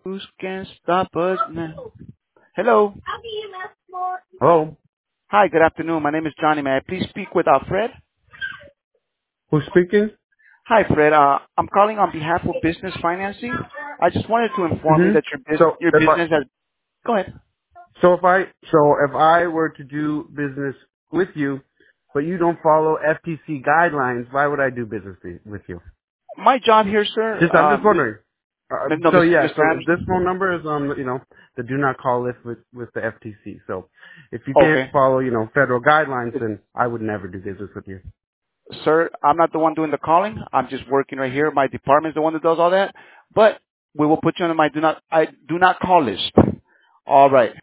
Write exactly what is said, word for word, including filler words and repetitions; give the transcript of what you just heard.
Who can stop us now? Hello. Hello, Hi, good afternoon. My name is Johnny. May I please speak with uh, Fred? who's speaking? Hi, Fred. Uh, I'm calling on behalf of Business Financing. I just wanted to inform you hmm that your bus- So your if I business has. Go ahead. so if I so if I were to do business with you, but you don't follow F T C guidelines, why would I do business be- with you? My job here, sir. Just I'm just Um, wondering. Uh, no, so Mister yeah, Mister so this phone Anderson. number is on you know the do not call list with with the F T C. So if you can't Okay, follow you know federal guidelines, then I would never do business with you. sir. I'm not the one doing the calling. I'm just working right here. My department's the one that does all that. But we will put you on my do not I do not call list. All right.